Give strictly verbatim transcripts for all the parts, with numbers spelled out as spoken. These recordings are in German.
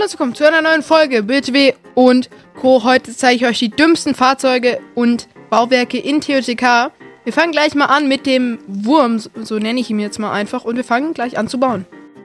herzlich willkommen zu einer neuen Folge B T W und Co. Heute zeige ich euch die dümmsten Fahrzeuge und Bauwerke in T O T K. Wir fangen gleich mal an mit dem Wurm, so nenne ich ihn jetzt mal einfach, und wir fangen gleich an zu bauen.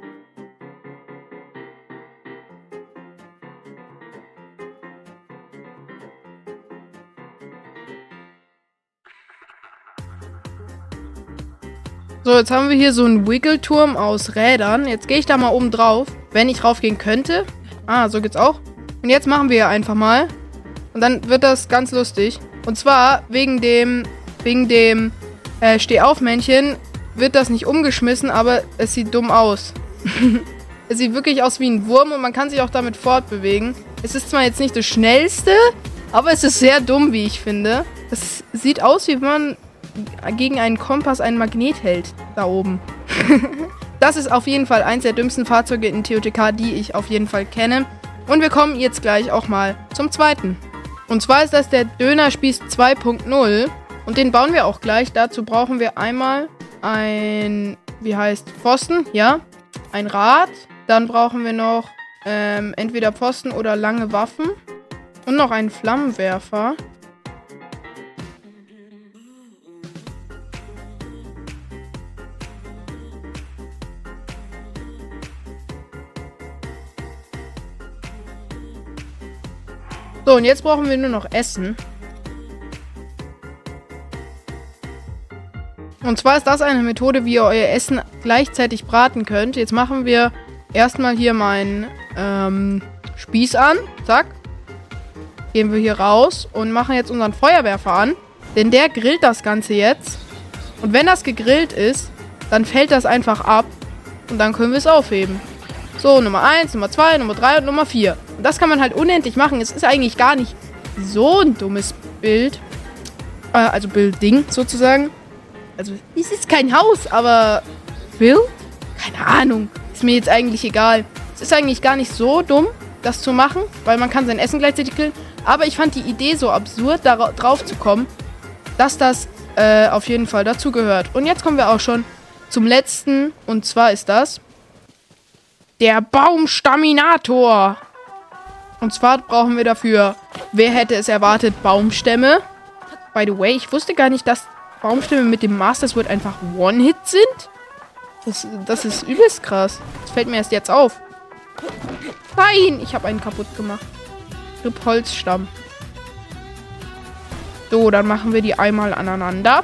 So, jetzt haben wir hier so einen Wiggle-Turm aus Rädern. Jetzt gehe ich da mal oben drauf, wenn ich drauf gehen könnte. Ah, so geht's auch. Und jetzt machen wir einfach mal. Und dann wird das ganz lustig. Und zwar wegen dem, wegen dem äh, Stehaufmännchen wird das nicht umgeschmissen, aber es sieht dumm aus. Es sieht wirklich aus wie ein Wurm und man kann sich auch damit fortbewegen. Es ist zwar jetzt nicht das Schnellste, aber es ist sehr dumm, wie ich finde. Es sieht aus, wie wenn man gegen einen Kompass einen Magnet hält. Da oben. Das ist auf jeden Fall eins der dümmsten Fahrzeuge in T O T K, die ich auf jeden Fall kenne. Und wir kommen jetzt gleich auch mal zum zweiten. Und zwar ist das der Dönerspieß zwei Punkt null. Und den bauen wir auch gleich. Dazu brauchen wir einmal ein, wie heißt, Pfosten, ja, ein Rad. Dann brauchen wir noch ähm, entweder Pfosten oder lange Waffen. Und noch einen Flammenwerfer. So, und jetzt brauchen wir nur noch Essen. Und zwar ist das eine Methode, wie ihr euer Essen gleichzeitig braten könnt. Jetzt machen wir erstmal hier meinen ähm, Spieß an. Zack. Gehen wir hier raus und machen jetzt unseren Feuerwerfer an. Denn der grillt das Ganze jetzt. Und wenn das gegrillt ist, dann fällt das einfach ab. Und dann können wir es aufheben. So, Nummer eins, Nummer zwei, Nummer drei und Nummer vier. Und das kann man halt unendlich machen. Es ist eigentlich gar nicht so ein dummes Bild. Äh, also Bildding sozusagen. Also, es ist kein Haus, aber Bild? Keine Ahnung. Ist mir jetzt eigentlich egal. Es ist eigentlich gar nicht so dumm, das zu machen, weil man kann sein Essen gleichzeitig grillen. Aber ich fand die Idee so absurd, da drauf zu kommen, dass das äh, auf jeden Fall dazu gehört. Und jetzt kommen wir auch schon zum letzten. Und zwar ist das der Baumstaminator. Und zwar brauchen wir dafür, wer hätte es erwartet, Baumstämme. By the way, ich wusste gar nicht, dass Baumstämme mit dem Master Sword einfach One-Hit sind. Das, das ist übelst krass. Das fällt mir erst jetzt auf. Nein, ich habe einen kaputt gemacht. Rip Holzstamm. So, dann machen wir die einmal aneinander.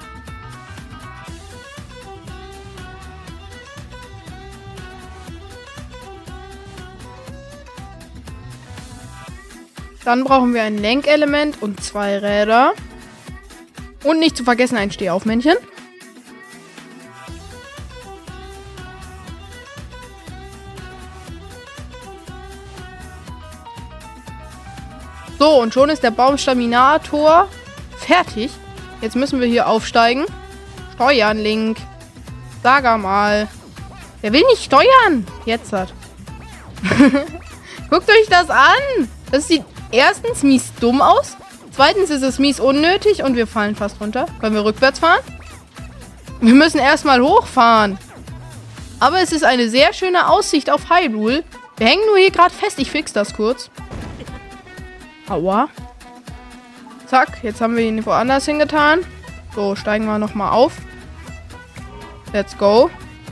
Dann brauchen wir ein Lenkelement und zwei Räder. Und nicht zu vergessen ein Stehaufmännchen. So, und schon ist der Baumstaminator fertig. Jetzt müssen wir hier aufsteigen. Steuern, Link. Sag mal. Der will nicht steuern. Jetzt hat. Guckt euch das an. Das sieht erstens mies dumm aus. Zweitens ist es mies unnötig und wir fallen fast runter. Können wir rückwärts fahren? Wir müssen erstmal hochfahren. Aber es ist eine sehr schöne Aussicht auf Hyrule. Wir hängen nur hier gerade fest. Ich fix das kurz. Aua. Zack, jetzt haben wir ihn woanders hingetan. So, steigen wir nochmal auf. Let's go.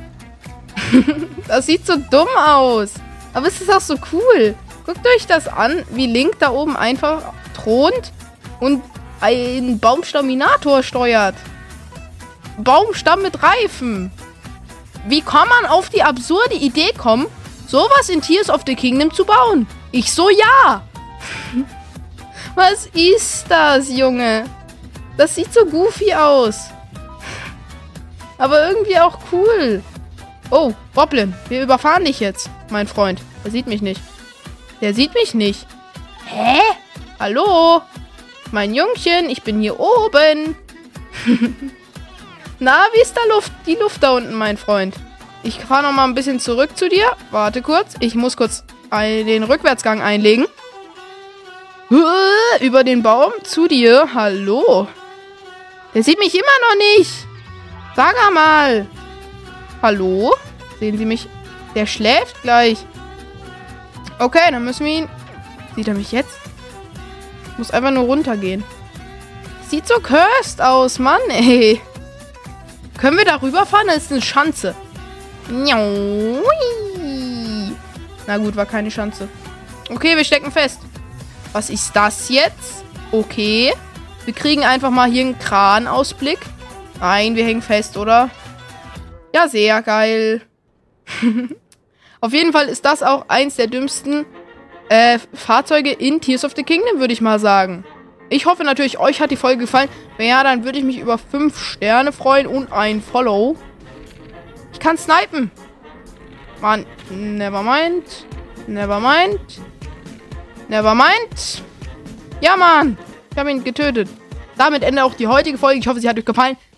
Das sieht so dumm aus. Aber es ist auch so cool. Guckt euch das an, wie Link da oben einfach thront und einen Baumstaminator steuert. Baumstamm mit Reifen. Wie kann man auf die absurde Idee kommen, sowas in Tears of the Kingdom zu bauen? Ich so, ja. Was ist das, Junge? Das sieht so goofy aus. Aber irgendwie auch cool. Oh, Boblin, wir überfahren dich jetzt, mein Freund. Der sieht mich nicht. Der sieht mich nicht. Hä? Hallo? Mein Jungchen, ich bin hier oben. Na, wie ist da Luft? Die Luft da unten, mein Freund. Ich fahre noch mal ein bisschen zurück zu dir. Warte kurz. Ich muss kurz den Rückwärtsgang einlegen. Über den Baum zu dir. Hallo? Der sieht mich immer noch nicht. Sag mal. Hallo? Sehen Sie mich? Der schläft gleich. Okay, dann müssen wir ihn... Sieht er mich jetzt? Ich muss einfach nur runtergehen. Sieht so cursed aus, Mann, ey. Können wir da rüberfahren? Das ist eine Schanze. Na gut, war keine Schanze. Okay, wir stecken fest. Was ist das jetzt? Okay. Wir kriegen einfach mal hier einen Kranausblick. Nein, wir hängen fest, oder? Ja, sehr geil. Auf jeden Fall ist das auch eins der dümmsten äh, Fahrzeuge in Tears of the Kingdom, würde ich mal sagen. Ich hoffe natürlich, euch hat die Folge gefallen. Wenn ja, dann würde ich mich über fünf Sterne freuen und ein Follow. Ich kann snipen. Mann, nevermind. Nevermind. Nevermind. Ja, Mann. Ich habe ihn getötet. Damit endet auch die heutige Folge. Ich hoffe, sie hat euch gefallen.